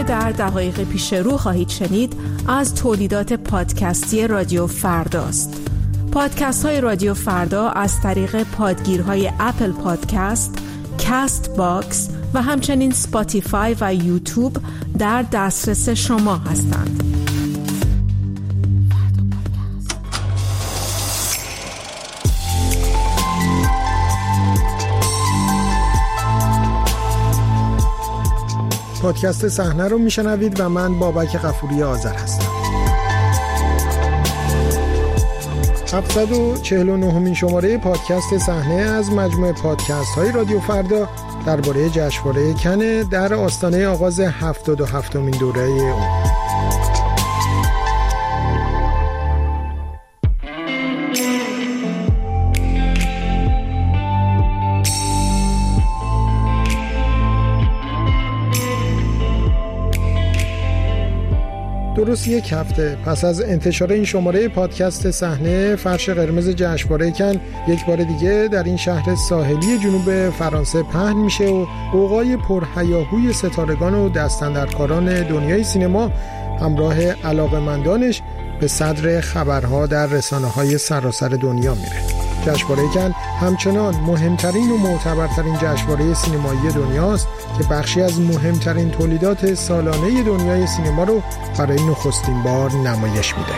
در دقایق پیش رو خواهید شنید از تولیدات پادکستی رادیو فرداست. پادکست های رادیو فردا از طریق پادگیرهای اپل پادکست، کاست باکس و همچنین سپاتیفای و یوتیوب در دسترس شما هستند. پادکست صحنه رو میشنوید و من بابک غفوری آذر هستم. 749مین شماره پادکست صحنه از مجموعه پادکست های رادیو فردا درباره جشنواره کن در آستانه آغاز 77مین دوره اون. درست یک هفته پس از انتشار این شماره پادکست صحنه، فرش قرمز جشنواره کن یک بار دیگه در این شهر ساحلی جنوب فرانسه پهن میشه و اوقای پرهیاهوی ستارگان و دستاندرکاران دنیای سینما همراه علاقه‌مندانش به صدر خبرها در رسانه‌های سراسر دنیا میره. جشنواره کن همچنان مهمترین و معتبرترین جشنواره سینمایی دنیاست که بخشی از مهمترین تولیدات سالانه دنیای سینما رو برای نخستین بار نمایش میده.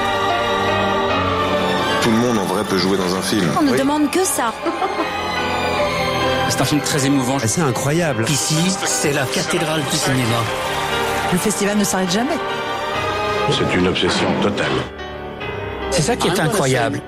Tout le monde en vrai peut jouer dans un film. On ne demande que ça. C'est un film très émouvant. C'est incroyable. Ici, c'est la cathédrale du cinéma. Le festival ne s'arrête jamais. C'est une obsession totale. C'est ça qui est incroyable.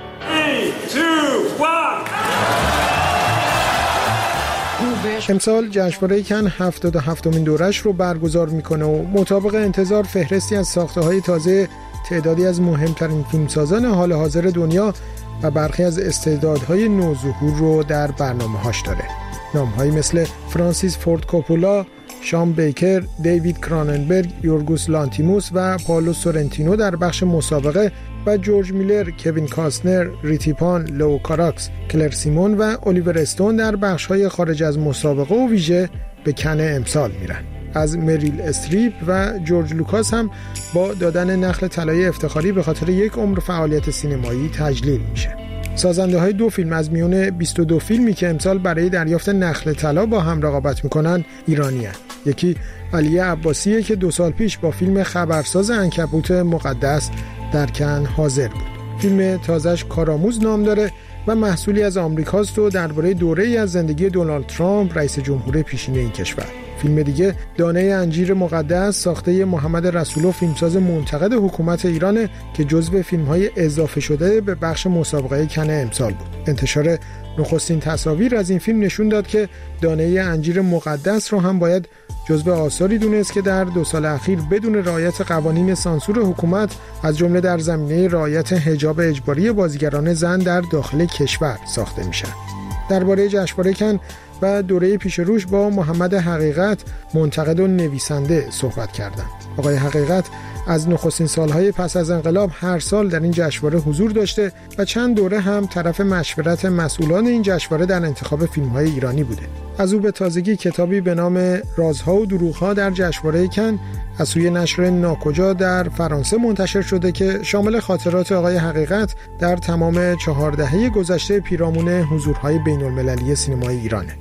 امسال جشنواره کن 77مین دورش رو برگزار میکنه و مطابق انتظار فهرستی از ساخته‌های تازه تعدادی از مهمترین فیلمسازان حال حاضر دنیا و برخی از استعدادهای نوظهور رو در برنامه‌هاش داره. نام‌هایی مثل فرانسیس فورد کوپولا، شان بیکر، دیوید کراننبرگ، یورگوس لانتیموس و پائولو سورنتینو در بخش مسابقه و جورج میلر، کوین کاستنر، ریتیپان، لو کاراکس، کلر سیمون و الیور استون در بخش‌های خارج از مسابقه و ویژه به کن امسال میرن. از مریل استریپ و جورج لوکاس هم با دادن نخل طلای افتخاری به خاطر یک عمر فعالیت سینمایی تجلیل میشه. سازنده های 2 فیلم از میون 22 فیلمی که امسال برای دریافت نخل طلا با هم رقابت میکنن ایرانی هستند. یکی علی عباسیه که 2 سال پیش با فیلم خبرساز عنکبوت مقدس در کن حاضر بود. فیلم تازه‌اش کارآموز نام داره و محصولی از آمریکاست و درباره دوره‌ای از زندگی دونالد ترامپ رئیس جمهور پیشین این کشور. فیلم دیگه دانه انجیر مقدس ساخته محمد رسولو، فیلمساز منتقد حکومت ایرانه که جزو فیلم‌های اضافه شده به بخش مسابقه کن امسال بود. انتشار نخستین تصاویر از این فیلم نشون داد که دانه انجیر مقدس رو هم باید جزو آثاری دونست که در 2 سال اخیر بدون رعایت قوانین سانسور حکومت از جمله در زمینه رعایت حجاب اجباری بازیگران زن در داخل کشور ساخته میشن. درباره جشنواره کن و دوره پیش روش با محمد حقیقت، منتقد و نویسنده صحبت کردم. آقای حقیقت از نخستین سالهای پس از انقلاب هر سال در این جشنواره حضور داشته و چند دوره هم طرف مشورت مسئولان این جشنواره در انتخاب فیلم‌های ایرانی بوده. از او به تازگی کتابی به نام رازها و دروغ‌ها در جشنواره کن از سوی نشر ناکجا در فرانسه منتشر شده که شامل خاطرات آقای حقیقت در تمام 4 دهه گذشته پیرامون حضورهای بین‌المللی سینمای ایرانه.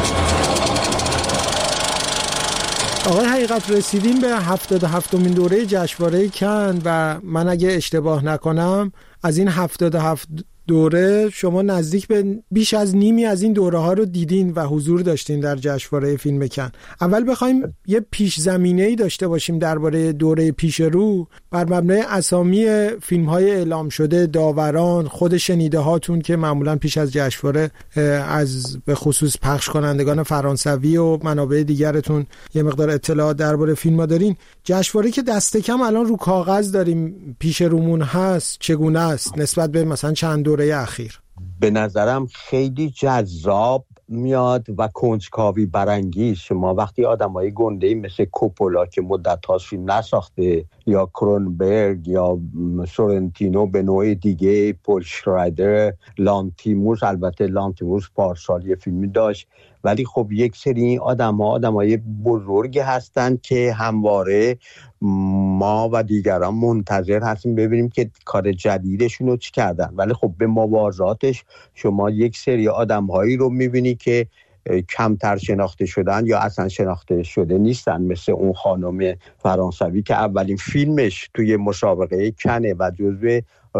آقای حقیقت، رسیدیم به 77مین دوره جشنواره کن و من اگه اشتباه نکنم از این 77 دوره شما نزدیک به بیش از نیمی از این دوره ها رو دیدین و حضور داشتین در جشنواره فیلم کن. اول بخوایم یه پیش زمینه‌ای داشته باشیم درباره دوره پیش رو بر مبنای اسامی فیلم های اعلام شده، داوران، خود شنیده هاتون که معمولا پیش از جشنواره از به خصوص پخش کنندگان فرانسوی و منابع دیگرتون یه مقدار اطلاعات درباره فیلم ها دارین. جشنواره که دست کم الان رو کاغذ داریم پیش رومون هست، چگونه است نسبت به مثلا چند دوره اخیر؟ به نظرم خیلی جذاب میاد و کنجکاوی برانگیز. شما وقتی آدمای گنده‌ای مثل کوپولا که مدت‌ها فیلم نساخته، یا کرونبرگ یا سورنتینو به نوع دیگه، پول شرایدر، لانتیموس، البته لانتیموس پارسال یه فیلمی داشت ولی خب یک سری آدمای بزرگی هستن که همواره ما و دیگران منتظر هستیم ببینیم که کار جدیدشون رو چی کردن. ولی خب به موازاتش شما یک سری آدمهایی رو میبینی که کمتر شناخته شدن یا اصلا شناخته شده نیستن، مثل اون خانم فرانسوی که اولین فیلمش توی مسابقه کنه و جزو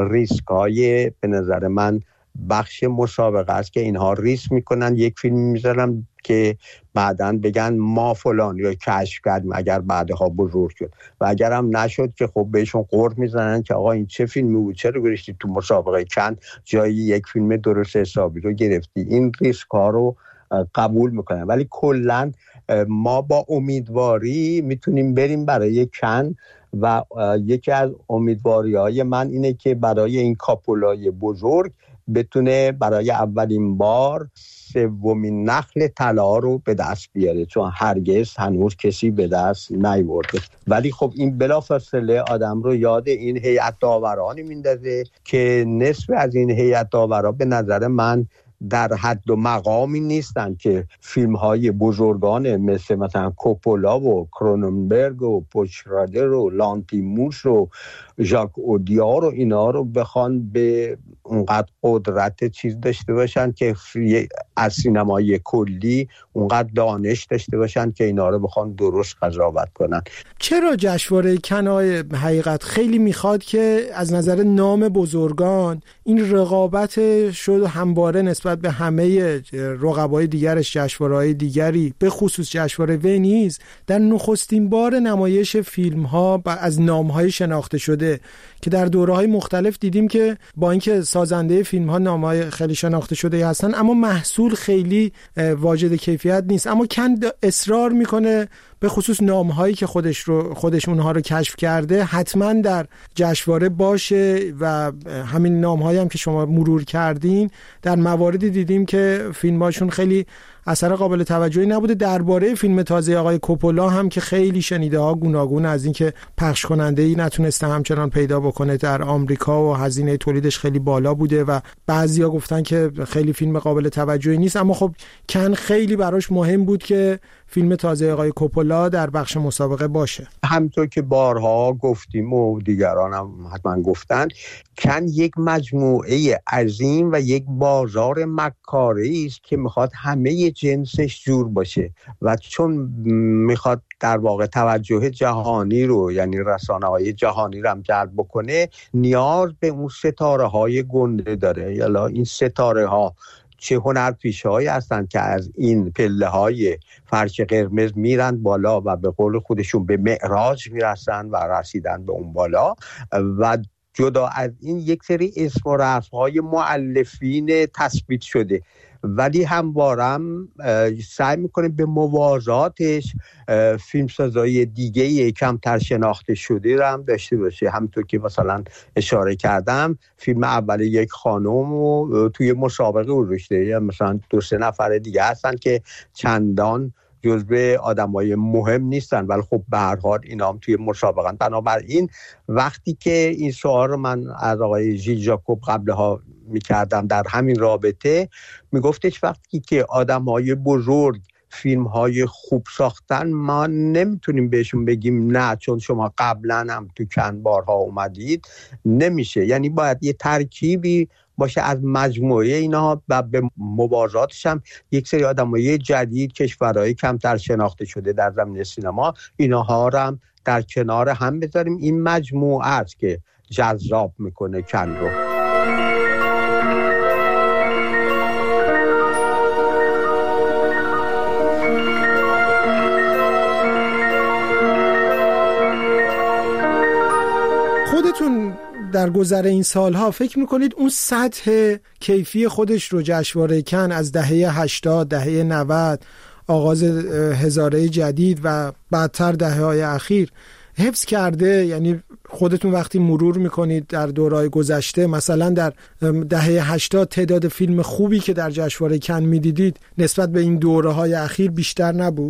ریسک‌های به نظر من بخش مسابقه است که اینها ریسک میکنن یک فیلم میذارن که بعداً بگن ما فلان یا کشف کردیم اگر بعدها بزرگ شد، و اگر هم نشد که خب بهشون قرد میزنن که آقا این چه فیلمی بود، چرا گذاشتی تو مسابقه کن جای یک فیلم درست حسابی رو گرفتی. این ریسک ها رو قبول میکنن. ولی کلاً ما با امیدواری میتونیم بریم برای کن و یکی از امیدواری‌های من اینه که برای این کاپولای بزرگ بتونه برای اولین بار سومین نخل طلا رو به دست بیاره، چون هرگز هنوز کسی به دست نیاورده. ولی خب این بلافاصله آدم رو یاد این هیئت داورانی میندازه که نصف از این هیئت داورا به نظر من در حد و مقامی نیستن که فیلم های بزرگان مثلا کوپولا و کروننبرگ و پوچرادر و لانتیموس و ژاک اودیار و اینا رو بخوان به اونقدر قدرت چیز داشته باشن که از سینمای کلی اونقدر دانش داشته باشن که اینا رو بخوان درست قضاوت کنن. چرا جشنواره کن حقیقت خیلی میخواد که از نظر نام بزرگان این رقابت شد همواره نسبت به همه رقبای دیگرش، جشنواره‌های دیگری به خصوص جشنواره ونیز در نخستین بار نمایش فیلم‌ها از نام‌های شناخته شده که در دوره‌های مختلف دیدیم که با اینکه سازنده فیلم‌ها نام‌های خیلی شناخته شده هستن اما محصول خیلی واجد کیفیت نیست، اما کن اصرار میکنه به خصوص نام‌هایی که خودش اونها رو کشف کرده حتما در جشنواره باشه و همین نام‌هایی هم که شما مرور کردین در مواردی دیدیم که فیلم‌هاشون خیلی اثر قابل توجهی نبوده. درباره فیلم تازه آقای کوپولا هم که خیلی شنیده ها گوناگون از این که پخش کننده‌ای نتونسته همچنان پیدا بکنه در آمریکا و هزینه تولیدش خیلی بالا بوده و بعضیا گفتن که خیلی فیلم قابل توجهی نیست، اما خب کن خیلی براش مهم بود که فیلم تازه آقای کوپولا در بخش مسابقه باشه. همونطور که بارها گفتیم و دیگران هم حتما گفتن، کن یک مجموعه عظیم و یک بازار مکاری است که میخواد همه جنسش جور باشه و چون میخواد در واقع توجه جهانی رو یعنی رسانه‌های جهانی رو هم جلب بکنه، نیاز به اون ستاره های گنده داره. یالا این ستاره ها چه هنرپیشه‌هایی هستن که از این پله‌های فرش قرمز میرن بالا و به قول خودشون به معراج میرسن و رسیدن به اون بالا. و جدا از این یک سری اسم و رسم‌های مؤلفین تثبیت شده، ولی هموارم سعی میکنه به موازاتش فیلمسازای دیگه کمتر شناخته شده رو هم داشته باشه. همونطور که مثلا اشاره کردم فیلم اول یک خانم رو توی مسابقه گذاشته، یا مثلا 2-3 نفر دیگه هستن که چندان جزو آدمای مهم نیستن ولی خب به هر حال اینا هم توی مسابقه. بنابراین وقتی که این سوال رو من از آقای ژیل ژاکوب قبلها میکردم در همین رابطه، میگفتش وقتی که آدمای بزرگ فیلم‌های خوب ساختن ما نمیتونیم بهشون بگیم نه چون شما قبلا هم تو چند بارها اومدید، نمیشه. یعنی باید یه ترکیبی باشه از مجموعه اینا و به موازاتش هم یک سری آدمای جدید کشورهای کمتر شناخته شده در زمینه سینما اینها رو هم در کنار هم بذاریم. این مجموعه است که جذاب میکنه کن رو. خودتون در گذر این سالها فکر میکنید اون سطح کیفی خودش رو جشنواره کن از دهه 80، دهه 90، آغاز هزاره جدید و بعدتر دهه‌های اخیر حفظ کرده؟ یعنی خودتون وقتی مرور میکنید در دورهای گذشته مثلا در دهه 80 تعداد فیلم خوبی که در جشنواره کن میدیدید نسبت به این دوره‌های اخیر بیشتر نبود؟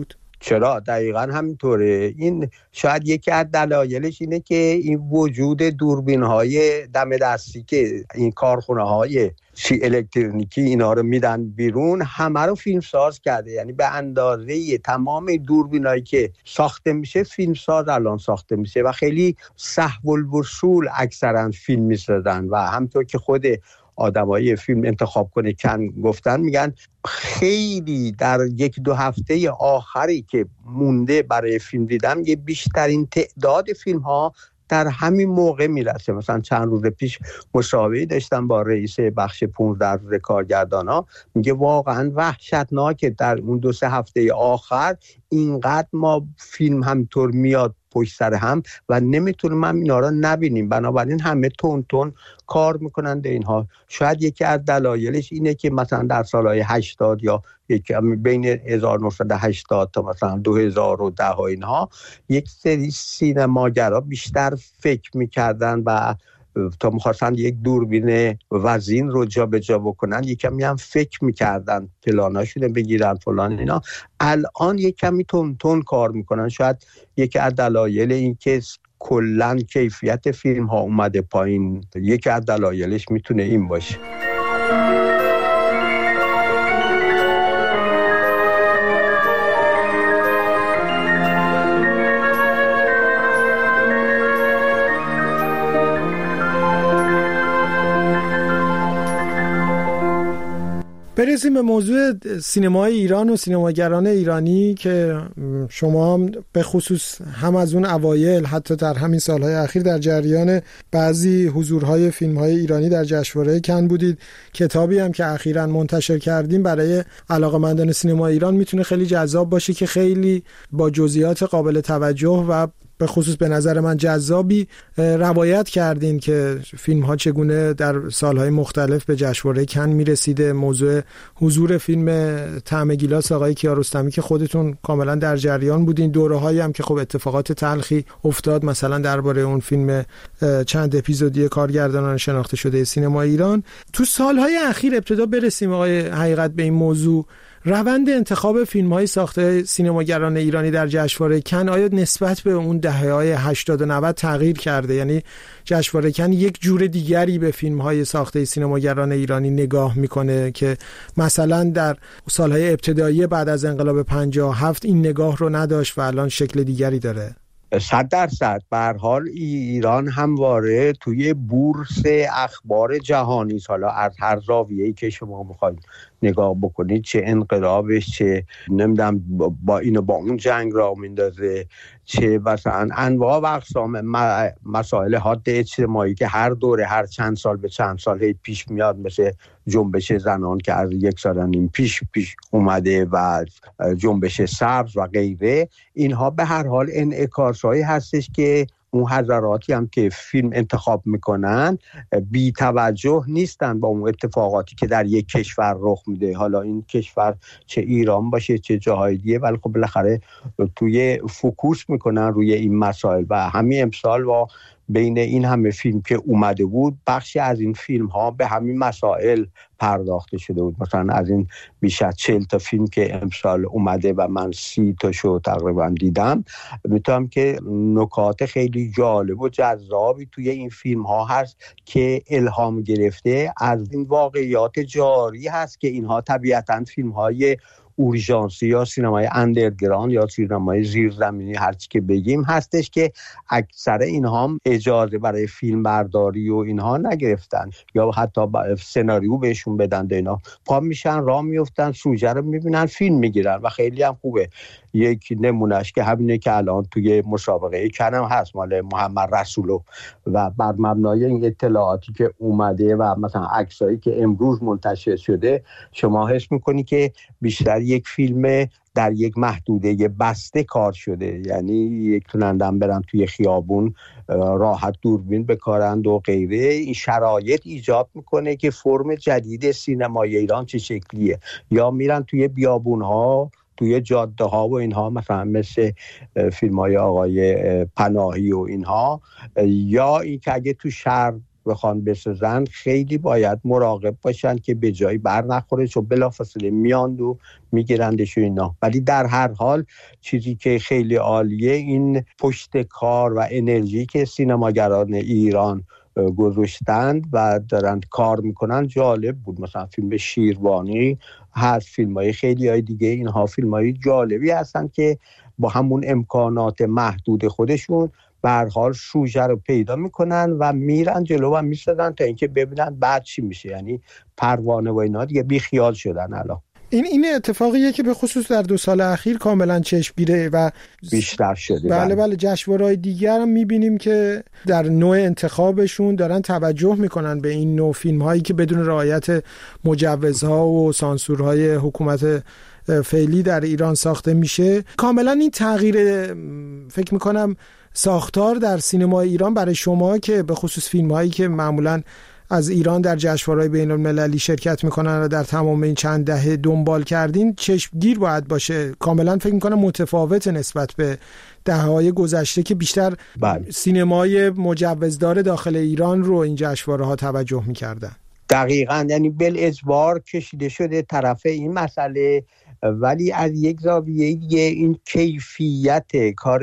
چرا؟ دقیقاً همینطوره. این شاید یکی از دلایلش اینه که این وجود دوربین‌های دم دستی که این کارخونه‌های الکترونیکی اینا رو میدن بیرون همه رو فیلمساز کرده. یعنی به اندازه تمام دوربینایی که ساخته میشه فیلمساز الان ساخته میشه و خیلی سهل الوصول اکثرا فیلم میسازن و همونطور که خود آدمای فیلم انتخاب کنه کن گفتن، میگن خیلی در 1-2 هفته آخری که مونده برای فیلم دیدم یه بیشترین تعداد فیلم ها در همین موقع میرسه. مثلا چند روز پیش مصاحبه داشتم با رئیس بخش 15 روز کارگردانا، میگه واقعا وحشتناکه در اون 2-3 هفته آخر اینقدر ما فیلم همطور میاد پشت سر هم و نمیتونیم هم اینا رو نبینیم، بنابراین همه تون کار میکنن به اینها. شاید یکی از دلایلش اینه که مثلا در سالهای 80 یا بین 1980 تا مثلا 2010 اینها یک سری سینماگرا بیشتر فکر میکردن و تا می‌خواستن یک دوربین وزین رو جا به جا بکنن یک کمی هم فکر میکردن پلاناشون بگیرن فلان اینا. الان یک کمی تون کار میکنن. شاید یکی از دلایل این که کلاً کیفیت فیلم ها اومده پایین، یکی از دلایلش میتونه این باشه. برسیم به موضوع سینمای ایران و سینماگران ایرانی که شما به خصوص هم از اون اوایل حتی در همین سالهای اخیر در جریان بعضی حضورهای فیلمهای ایرانی در جشنواره کن بودید. کتابی هم که اخیراً منتشر کردیم برای علاقه‌مندان سینما ایران میتونه خیلی جذاب باشه که خیلی با جزئیات قابل توجه و به خصوص به نظر من جذابی روایت کردین که فیلم ها چگونه در سالهای مختلف به جشنواره کن میرسیده. موضوع حضور فیلم طعم گیلاس آقای کیارستمی که خودتون کاملا در جریان بودین، دوره هایی هم که خب اتفاقات تلخی افتاد، مثلا درباره اون فیلم چند اپیزودی کارگردانان شناخته شده سینما ایران. تو سالهای اخیر ابتدا برسیم آقای حقیقت به این موضوع، روند انتخاب فیلم‌های ساخته سینماگران ایرانی در جشنواره کن آیا نسبت به اون دهه‌های 80 و 90 تغییر کرده؟ یعنی جشنواره کن یک جور دیگری به فیلم‌های ساخته سینماگران ایرانی نگاه میکنه که مثلا در سالهای ابتدایی بعد از انقلاب 57 این نگاه رو نداشت و الان شکل دیگری داره؟ 100%. به هر حال ایران همواره توی بورس اخبار جهانی، حالا از هر زاویه‌ای که شما می‌خواید نگاه بکنید، چه انقلابش، چه نمیدونم با اینو با اون جنگ را میندازه، چه مثلا انواع و اقسام مسائل حاد اجتماعی که هر دوره هر چند سال به چند سال پیش میاد، مثل جنبش زنان که از 1.5 سال پیش اومده و جنبش سبز و غیره. اینها به هر حال انعکاس‌هایی هستش که اون حضراتی هم که فیلم انتخاب میکنن بی توجه نیستن با اون اتفاقاتی که در یک کشور رخ میده، حالا این کشور چه ایران باشه چه جاهای دیگه، ولی خب بالاخره توی فوکوس میکنن روی این مسائل. و همین امسال و بین این همه فیلم که اومده بود، بخشی از این فیلم ها به همین مسائل پرداخته شده بود. مثلا از این بیش از 40 تا فیلم که امسال اومده و من 30 تاشو تقریبا دیدم، میتونم که نکات خیلی جالب و جذابی توی این فیلم ها هست که الهام گرفته از این واقعیات جاری هست که اینها طبیعتاً فیلم های اورژانسی یا سینمای اندرگراند یا سینمای زیرزمینی هر چی که بگیم هستش که اکثر اینها هم اجازه برای فیلم برداری و اینها نگرفتن یا حتی سناریو بهشون بدن، اینا پا میشن راه میفتن سوژه رو میبینن فیلم میگیرن و خیلی هم خوبه. یک نمونهش که همینه که الان توی مسابقه کنم هست مال محمد رسولو و بر مبنای این اطلاعاتی که اومده و مثلا عکسایی که امروز منتشر شده شما حس میکنی که بیشتر یک فیلم در یک محدوده بسته کار شده، یعنی یک تونندم برن توی خیابون راحت دوربین بکارند و غیره. این شرایط ایجاد میکنه که فرم جدید سینمای ایران چه شکلیه، یا میرن توی بیابونها توی جاده ها و اینها، مثلا مثل فیلم های آقای پناهی و اینها، یا این که اگه تو شهر بخوان بسازن خیلی باید مراقب باشن که به جایی بر نخوره، چون بلافاصله میاند و میگیرندش و اینا. ولی در هر حال چیزی که خیلی عالیه این پشت کار و انرژی که سینماگران ایران گذاشتند و دارن کار میکنن جالب بود. مثلا فیلم شیروانی هست، فیلمای خیلی های دیگه، اینها فیلمای جالبی هستن که با همون امکانات محدود خودشون به هر حال سوژه رو پیدا میکنن و میرن جلو و میسازن تا اینکه ببینن بعد چی میشه. یعنی پروانه و اینا دیگه بی خیال شدن الان. این اتفاقیه که به خصوص در 2 سال اخیر کاملا چشمگیره و بیشتر شده. بله جشنواره‌های دیگر هم میبینیم که در نوع انتخابشون دارن توجه میکنن به این نوع فیلم هایی که بدون رعایت مجوزها و سانسورهای حکومت فعلی در ایران ساخته میشه. کاملا این تغییر فکر میکنم ساختار در سینما ایران برای شما که به خصوص فیلم هایی که معمولا از ایران در جشنواره‌های بین‌المللی شرکت میکنن و در تمام این چند دهه دنبال کردین چشمگیر باید باشه. کاملا فکر میکنم متفاوت نسبت به دهه‌های گذشته که بیشتر سینمای مجوزدار داخل ایران رو این جشنواره‌ها توجه میکردن. دقیقاً، یعنی بالاجبار کشیده شده طرف این مسئله. ولی از یک زاویه دیگه این کیفیت کار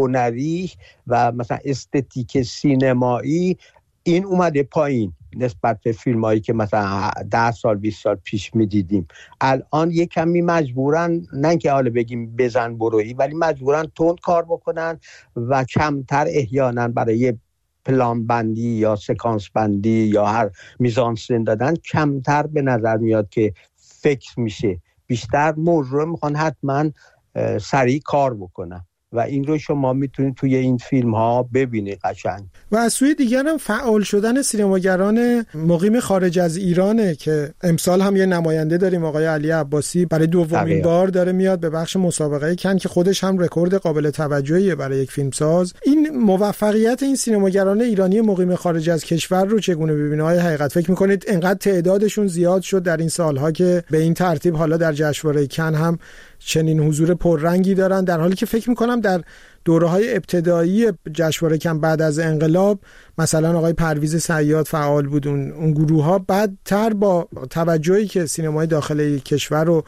هنری و مثلا استتیک سینمایی این اومده پایین نسبت به فیلمایی که مثلا 10 سال 20 سال پیش میدیدیم. الان یک کمی مجبورن، نه که حالا بگیم بزن برویی، ولی مجبورن تند کار بکنن و کمتر احیانا برای پلان بندی یا سکانس بندی یا هر میزانسن دادن کمتر به نظر میاد که فکر میشه. بیشتر موضوع میخوان حتما سریع کار بکنن و این رو شما میتونید توی این فیلم ها ببینید قشنگ. و از سوی دیگر هم فعال شدن سینماگران مقیم خارج از ایرانه که امسال هم یه نماینده داریم، آقای علی عباسی برای دومین بار داره میاد به بخش مسابقه کن که خودش هم رکورد قابل توجهیه برای یک فیلمساز. این موفقیت این سینماگران ایرانی مقیم خارج از کشور رو چگونه ببینید؟ های حقیقت فکر میکنید انقدر تعدادشون زیاد شد در این سالها که به این ترتیب حالا در جشنواره کن هم چنین حضور پررنگی دارن، در حالی که فکر میکنم در دوره‌های ابتدایی جشنواره کن بعد از انقلاب مثلا آقای پرویز صیاد فعال بود، اون گروه‌ها بعدتر با توجهی که سینمای داخلی کشور رو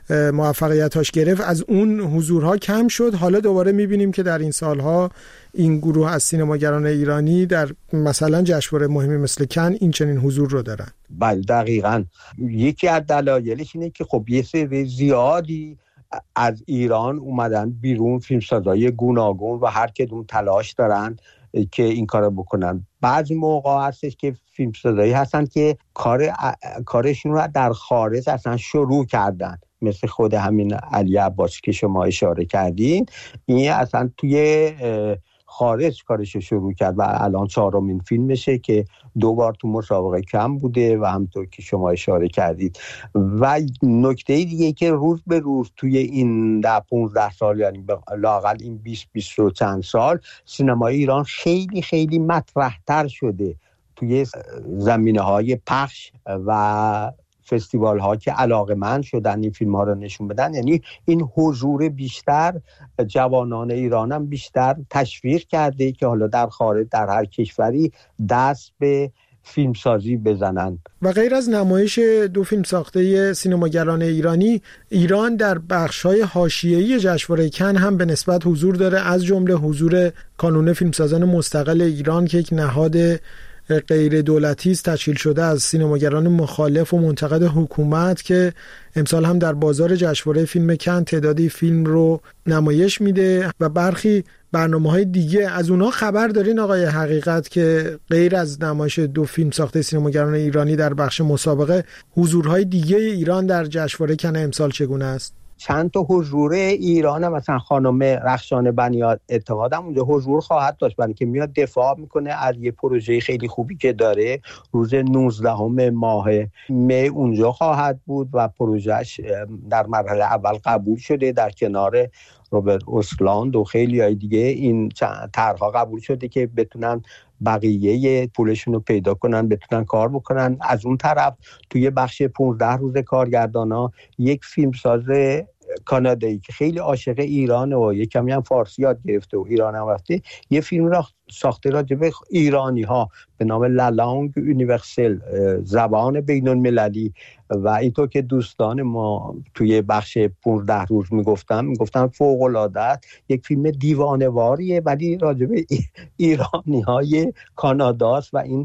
موفقیتاش گرفت از اون حضورها کم شد. حالا دوباره میبینیم که در این سالها این گروه از سینماگران ایرانی در مثلا جشنواره مهمی مثل کن این چنین حضور رو دارن. بله دقیقاً. یکی از دلایلش اینه که خب یه سری زیادی از ایران اومدن بیرون، فیلمسازای گوناگون و هر کدوم تلاش دارن که این کارو بکنن. بعضی موقع هستش که فیلمسازایی هستن که کارشون رو در خارج اصلا شروع کردن، مثل خود همین علی عباسی که شما اشاره کردین. این اصلا توی خارج کارشو شروع کرد و الان 4مین فیلمشه که 2 بار تو مسابقه کم بوده و همونطور که شما اشاره کردید. و نکته دیگه که روز به روز توی این 10-15 سال، یعنی لااقل این 20 و چند سال، سینمای ایران خیلی خیلی مطرح‌تر شده توی زمینه‌های پخش و فستیوال ها که علاقه‌مند شدن این فیلم ها رو نشون بدن. یعنی این حضور بیشتر جوانان ایران هم بیشتر تشویق کرده که حالا در خارج در هر کشوری دست به فیلمسازی بزنن. و غیر از نمایش 2 فیلم ساخته سینماگران ایرانی، ایران در بخش‌های حاشیه‌ای جشنواره کن هم به نسبت حضور داره، از جمله حضور کانون فیلمسازان مستقل ایران که یک نهاد غیر دولتی است تشکیل شده از سینماگران مخالف و منتقد حکومت که امسال هم در بازار جشنواره فیلم کن تعدادی فیلم رو نمایش میده و برخی برنامه‌های دیگه. از اونها خبر دارین آقای حقیقت که غیر از نمایش 2 فیلم ساخته سینماگران ایرانی در بخش مسابقه، حضورهای دیگه ایران در جشنواره کن امسال چگونه است؟ چند تا حضور ایران، مثلا خانم رخشان بنی اعتماد هم اونجا حضور خواهد داشت، برای که میاد دفاع میکنه از یه پروژه خیلی خوبی که داره. روز 19 ماه می اونجا خواهد بود و پروژهش در مرحله اول قبول شده در کنار روبرت اوسلاند و خیلی های دیگه. این طرح‌ها قبول شده که بتونن بقیه پولشون رو پیدا کنن، بتونن کار بکنن. از اون طرف توی بخش 15 روز کارگردانا یک فیلمساز کانادایی که خیلی عاشق ایرانه و یه کمی هم فارسی یاد گرفته و ایران هم رفته، یه فیلم را ساخته راجع به ایرانی ها به نام لالانگ یونیورسل، زبان بین المللی. و اینطور که دوستان ما توی بخش 15 روز میگفتن فوق العاده یک فیلم دیوانه‌واریه ولی راجع به ایرانی های کاناداست و این